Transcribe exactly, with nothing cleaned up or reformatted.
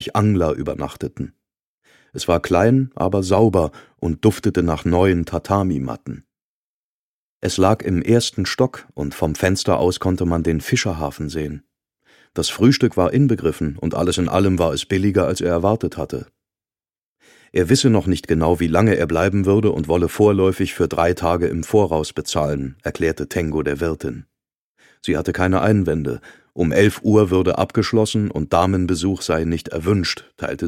vierzig Angler übernachteten. Es war klein, aber sauber und duftete nach neuen Tatami-Matten. Es lag im ersten Stock und vom Fenster aus konnte man den Fischerhafen sehen. Das Frühstück war inbegriffen und alles in allem war es billiger, als er erwartet hatte. Er wisse noch nicht genau, wie lange er bleiben würde und wolle vorläufig für drei Tage im Voraus bezahlen, erklärte Tengo der Wirtin. Sie hatte keine Einwände. Um elf Uhr würde abgeschlossen und Damenbesuch sei nicht erwünscht, teilte